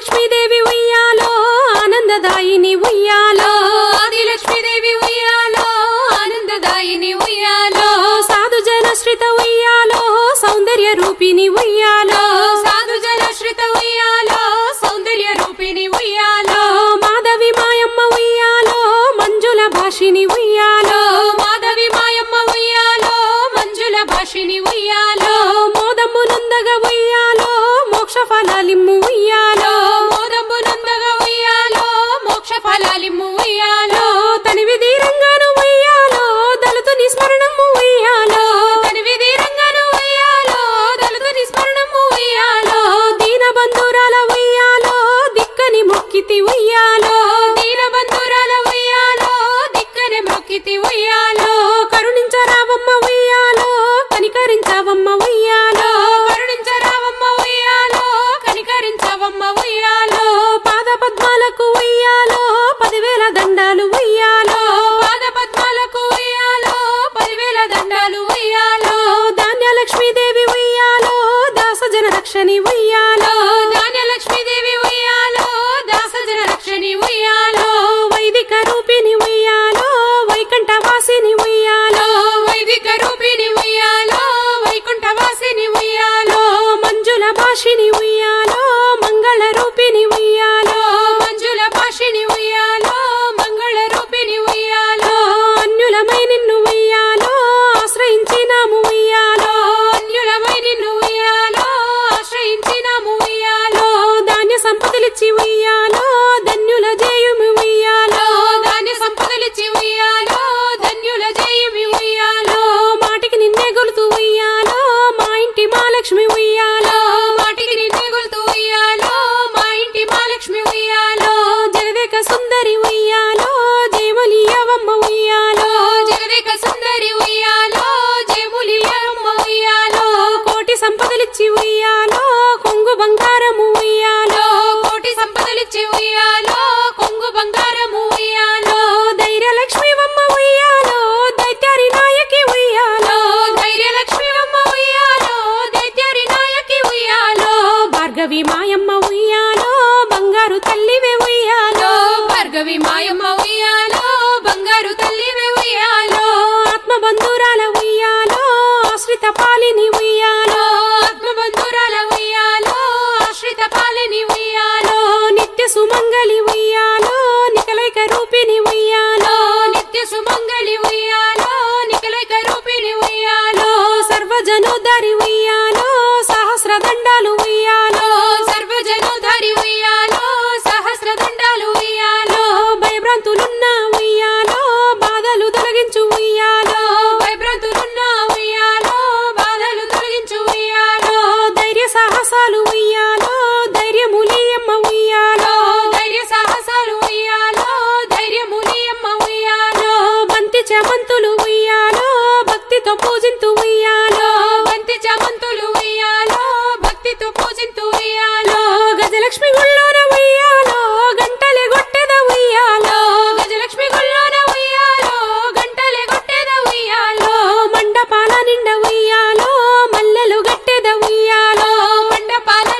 ఆదిలక్ష్మీదేవి ఉయ్యాలో ఆనందదాయిని ఉయ్యాలో ఆదిలక్ష్మీదేవి ఉయ్యాలో ఆనందదాయిని ఉయ్యాలో సాధు జనశ్రిత ఉయ్యాలో సౌందర్య రూపిణి ఉయ్యాలో సాధు జనశ్రిత ఉయ్యాలో సౌందర్య రూపిణి ఉయ్యాలో మాధవి మాయమ్మ ఉయ్యాలో మంజుల భాషిని ఉయ్యాలో మాధవి మాయమ్మ ఉయ్యాలో మంజుల భాషిని ఉయ్యాలో మోదమ్ము నందగ ఉయ్యాలో మోక్ష ఫలాలిమ్ము ఉయ్యాలో మోదమ్ము నందగ ఉయ్యాలో మోక్ష ఫలాలిమ్ము ఉయ్యాలో తనివి దీరంగాను ఉయ్యాలో దళితుని స్మరణము ఉయ్యాలో తనివి దీరంగాను ఉయ్యాలో దళితుని స్మరణము ఉయ్యాలో దీనబంధురాల ఉయ్యాలో దిక్కని మొక్కితి ఉయ్యాలో దీనబంధురాల ఉయ్యాలో దిక్కని మొక్కితి ఉయ్యాలో కరుణించరావమ్మ ఉయ్యాలో కనికరించవమ్మ ఉయ్యాలో కరుణించరావమ్మ ఉయ్యాలో కనికరించవమ్మ ఉయ్యాలో పాద పద్మాలకు ఉయ్యాలో 10,000 దండాలు ఉయ్యాలో పాద పద్మాలకు ఉయ్యాలో 10,000 దండాలు ఉయ్యాలో ధాన్యలక్ష్మీదేవి ఉయ్యాలో దాసజన రక్షణి ఉయ్యాలో ధాన్యలక్ష్మీదేవి ఉయ్యాలో దాసజన రక్షణి ఉయ్యాలో వైదిక రూపిణి ఉయ్యాలో వైకుంఠవాసిని ఉయ్యాలో వైదిక రూపిణి ఉయ్యాలో వైకుంఠవాసిని ఉయ్యాలో మంజుల భాషిని ఉయ్యాలో మంగళ రూపిణి ఉయ్యాలో మంజుల భాషిని ఉయ్యాలో మంగళ రూపిణి ఉయ్యాలో అన్యులమై నిన్ను ఉయ్యాలో ఆశ్రయించినాము ఉయ్యాలో అన్యులమై నిన్ను ఉయ్యాలో ఆశ్రయించినాము ఉయ్యాలో ధాన్య సంపదలిచ్చి ఉయ్యాలో ధన్యుల జయము ఉయ్యాలో ధాన్య సంపదలిచ్చి ఉయ్యాలో ధన్యుల జయమి ఉయ్యాలో మాటికి నిన్నే గొలుతూ ఉయ్యాలో మా ఇంటి మహాలక్ష్మి ఉయ్యాలో మాటికి నిన్నే గొలుతూ ఉయ్యాలో మా ఇంటి మహాలక్ష్మి ఉయ్యాలో జగదేక సుందరి ఉయ్యాలో జయములియవమ్మ ఉయ్యాలో జగదేక సుందరి ఉయ్యాలో జయములియమ్మ ఉయ్యాలో కోటి సంపదలిచ్చి ఉయ్యాలో కొంగు బంగారము ఉయ్యాలో కోటి సంపదలిచ్చి ఉయ్యాలో కొంగు బంగారము ఉయ్యాలో ధైర్యలక్ష్మివమ్మ ఉయ్యాలో దైత్యారి నాయకి ఉయ్యాలో ధైర్యలక్ష్మివమ్మ ఉయ్యాలో దైత్యారి నాయకి ఉయ్యాలో భార్గవి మాయమ్మ ఉయ్యాలో బంగారు తల్లివే ఉయ్యాలో భార్గవి మాయమ్మ ఉయ్యాలో బంగారు తల్లివే ఉయ్యాలో ఆత్మబంధురాల ఉయ్యాలో ఆశ్రిత పాలిని ఉయ్యాలో ఆత్మబంధురాల ఉయ్యాలో ఆశ్రిత పాలిని ఉయ్యాలో నిత్య సుమంగళి ఉయ్యాలో నికలైక రూపిణి ఉయ్యాలో నిత్య సుమంగళి ఉయ్యాలో నికలైక రూపిణి ఉయ్యాలో సర్వజనోద్ధరి ఉయ్యాలో సహస్ర దండాలు ఉయ్యాలో సర్వజనోద్ధరి ఉయ్యాలో సహస్ర దండాలు ఉయ్యాలో భయభ్రాంతులున్న ఉయ్యాలో బాధలు తొలగించు ఉయ్యాలో భయభ్రాంతులున్న ఉయ్యాలో బాధలు తొలగించు ఉయ్యాలో ధైర్య సాహసాలు ఉయ్యాలో ధైర్యములియమ్మ ఉయ్యాలో ధైర్య సాహసాలు ఉయ్యాలో ధైర్యములియమ్మ ఉయ్యాలో బంతి చమంతులు ఉయ్యాలో భక్తితో పూజింతు ఉయ్యాలో బంతి చమంతులు ఉయ్యాలో భక్తితో పూజింతు ఉయ్యాలో గజలక్ష్మి గుళ్ళోన ఉయ్యాలో గంటలే గొట్టెద ఉయ్యాలో గజలక్ష్మి గుళ్ళోన ఉయ్యాలో గంటలే కొట్టేద ఉయ్యాలో మండపాల నిండ ఉయ్యాలో మల్లెలు గట్టెద ఉయ్యాలో మండపాల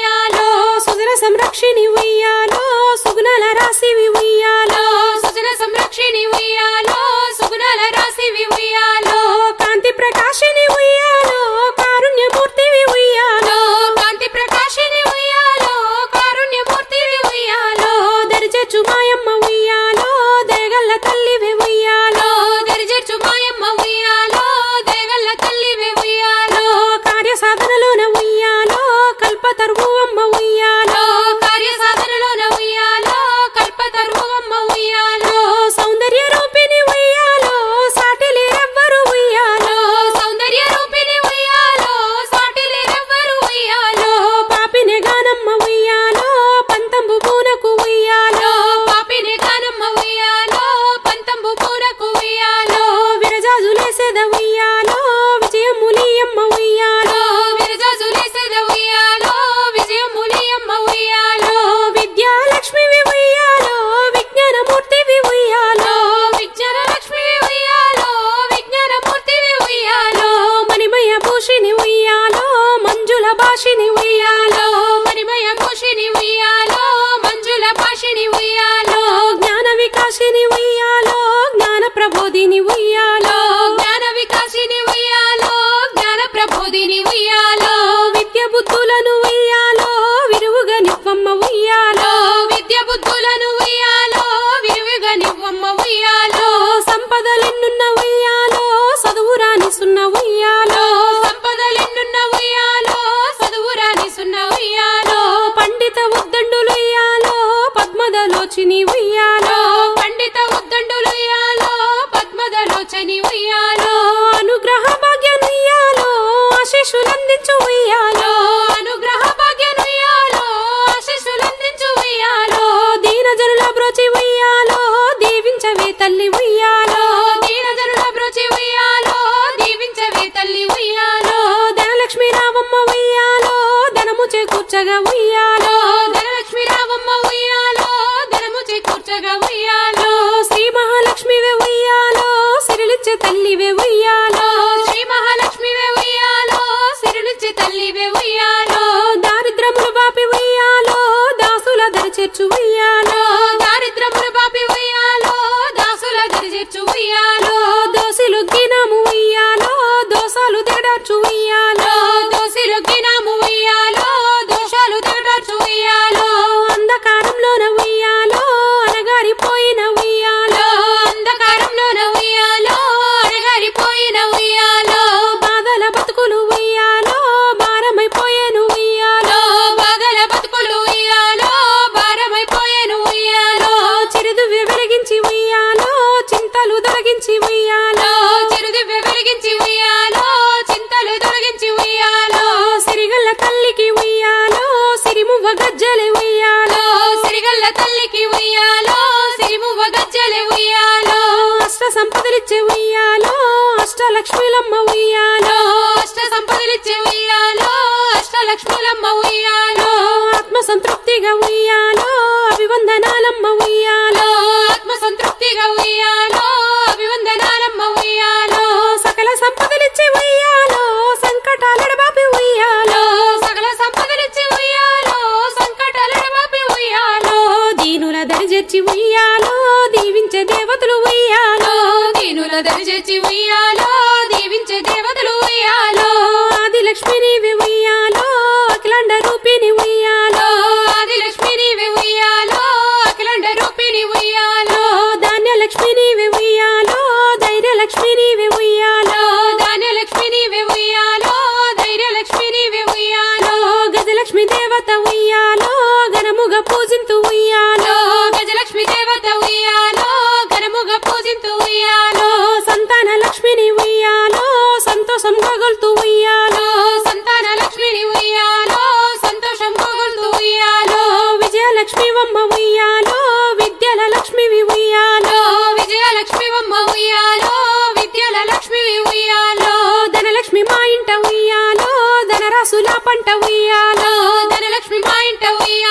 ఉయ్యాలో సుజన సంరక్షిణి ఉయ్యాలో సుగుణాల రాశివి ఉయ్యాలో సుజన సంరక్షిణి ఉయ్యాలో సుగుణాల రాశివి ఉయ్యాలో కాంతి ప్రకాశిని ఉయ్యాలో కారుణ్యమూర్తివి ఉయ్యాలో కాంతి ప్రకాశిని ఉయ్యాలో కారుణ్యమూర్తివి ఉయ్యాలో దరిచేర్చు మాయమ్మ ఉయ్యాలో దేగల్ల తల్లివి ఉయ్యాలో దరిచేర్చు మాయమ్మ ఉయ్యాలో దేగల్ల తల్లివి ఉయ్యాలో కార్య సాధనలోన ఉయ్యాలో కల్పతరువు అమ్మ ఉయ్యాలో కార్య సాధనలోన ఉయ్యాలో కల్పతరువమ్మ ఉయ్యాలో సౌందర్య రూపిణి ఉయ్యాలో సాటిలేరెవ్వరు ఉయ్యాలో సౌందర్య రూపిణి ఉయ్యాలో సాటిలేరెవ్వరు ఉయ్యాలో పాపిని గానమ్మ ఉయ్యాలో పంతంబు పూనకు ఉయ్యాలో పాపిని గానమ్మ ఉయ్యాలో పంతంబు పూనకు ఉయ్యాలో విరజాజులేసేద ఉయ్యాలో విజయములియమ్మ ఉయ్యాలో విరజాజులేసేద ఉయ్యాలో విజయములియమ్మ ఉయ్యాలో విద్యాలక్ష్మివి ఉయ్యాలో విజ్ఞానమూర్తివి ఉయ్యాలో విజ్ఞానలక్ష్మివి ఉయ్యాలో విజ్ఞానమూర్తివి ఉయ్యాలో మణిమయ భూషిణి ఉయ్యాలో మంజుల భాషిని ఉయ్యాలో మణిమయ భూషిణి ఉయ్యాలో మంజుల భాషిని ఉయ్యాలో జ్ఞాన వికాసిని ఉయ్యాలో జ్ఞాన ప్రబోధిని ఉయ్యాలో జ్ఞాన వికాసిని ఉయ్యాలో జ్ఞాన ప్రబోధిని ఉయ్యాలో విద్య బుద్ధులను ఉయ్యాలో విరువుగా నివ్వమ్మ ఉయ్యాలో విద్య బుద్ధులను ఉయ్యాలో విరివిగా నివ్వమ్మ ఉయ్యాలో సంపదలెన్నున్న ఉయ్యాలో చదువు రానిసున్న ఉయ్యాలో సంపదలెన్నున్న ఉయ్యాలో చదువు రానిసున్న ఉయ్యాలో పండిత ఉద్దండులు ఉయ్యాలో పద్మదలోచిని ఉయ్యాలో పండిత ఉద్దండులు ఉయ్యాలో పద్మదలోచని ఉయ్యాలో అనుగ్రహ భాగ్యను ఉయ్యాలో ఆశీస్సులందించు ఉయ్యాలో అనుగ్రహ భాగ్యనుయ్యాలో ఆశీస్సులందించు ఉయ్యాలో దీనజనుల బ్రోచి ఉయ్యాలో దీవించవే తల్లి ఉయ్యాలో దీనజనుల బ్రోచి ఉయ్యాలో దీవించవే తల్లి ఉయ్యాలో ధనలక్ష్మి రావమ్మ ఉయ్యాలో ధనము చేకూర్చగా ఉయ్యాలో ధనలక్ష్మి రావమ్మ ఉయ్యాలో ధనము చేకూర్చగా ఉయ్యాలో శ్రీ మహాలక్ష్మివే ఉయ్యాలో సిరిలిచ్చే తల్లివే ఉయ్యాలో శ్రీ మహాలక్ష్మివే ఉయ్యాలో సిరిలిచ్చే తల్లివే ఉయ్యాలో దారిద్రములు బాపి ఉయ్యాలో దాసుల దరిచేర్చు ఉయ్యాలో దారిద్రములు బాపి ఉయ్యాలో దాసుల దరిచేర్చు ఉయ్యాలో దోసిలు గినము ఉయ్యాలో దోసాలు దిగడార్చు ఉయ్యాలో దోసిలు గినాము ఉయ్యాలో దోషాలు దిగడార్చు ఉయ్యాలో అంధకారంలోన ఉయ్యాలో అనగారిపోయిన ఉయ్యాలో అంధకారంలోన ఉయ్యాలో అడగారిపోయిన ఉయ్యాలో బాధల బతుకులు ఉయ్యాలో భారమైపోయేను ఉయ్యాలో బాధల బతుకులు ఉయ్యాలో భారమైపోయేను ఉయ్యాలో చిరుదివ్య వెలిగించి ఉయ్యాలో చింతలు తొలగించి ఉయ్యాలో చిరుదివ్య వెలిగించి ఉయ్యాలో చింతలు తొలగించి ఉయ్యాలో సిరిగల్ల తల్లికి ఉయ్యాలో సిరిమువ్వ గజ్జలే ఉయ్యాలో సిరిగల్ల తల్లికి ఉయ్యాలో సిరిమువ్వ గజ్జలే ఉయ్యాలో అష్ట సంపదలిచ్చే ఉయ్యాలో అష్టలక్ష్మిలమ్మ ఉయ్యాలో అష్ట సంపదలిచ్చే ఉయ్యాలో అష్టలక్ష్ములమ్మ ఉయ్యాలో ఆత్మ సంతృప్తిగా ఉయ్యాలో అభివందనాలమ్మ ఉయ్యాలో ఆత్మ సంతృప్తిగా ఉయ్యాలో అభివందనాలమ్మ ఉయ్యాలో సకల సంపదలిచ్చే ఉయ్యాలో సంకటాలడబాపి ఉయ్యాలో సకల సంపదలిచ్చే ఉయ్యాలో సంకటాలను బాపి ఉయ్యాలో దీనుల దరిజెర్చి ఉయ్యాలో దీవించే దేవతలు ఉయ్యాలో దీనుల దరిచేర్చి ఉయ్యాలో దీవించే దేవతలు ఉయ్యాలో ఆదిలక్ష్మి నీవి ఉయ్యాలో అఖిలాండ రూపిణి ఉయ్యాలో ఆదిలక్ష్మి నీవే ఉయ్యాలో అఖిలాండ రూపిణి ఉయ్యాలో ధాన్యలక్ష్మి నీవి ఉయ్యాలో ధైర్యలక్ష్మి నీవి ఉయ్యాలో ధాన్యలక్ష్మి నీవే ఉయ్యాలో ధైర్యలక్ష్మి నీవే ఉయ్యాలో గజలక్ష్మి దేవత ఉయ్యాలో ఘనముగా పూజింతు ఉయ్యాలో గజలక్ష్మి దేవత ఉయ్యాలో ఘనముగా పూజింతు ఉయ్యాలో సంతాన లక్ష్మిని ఉయ్యాలో సంతోషం గొల్తు ఉయ్యాలో సంతాన లక్ష్మిని ఉయ్యాలో సంతోషం గోగుల్తు ఉయ్యాలో విజయలక్ష్మి వమ్మ ఉయ్యాలో విద్యల లక్ష్మివి ఉయ్యాలో విజయలక్ష్మి వమ్మ ఉయ్యాలో విద్యల లక్ష్మివి ఉయ్యాలో ధనలక్ష్మి మా ఇంట ఉయ్యాలో ధనరాసుల పంట ఉయ్యాలో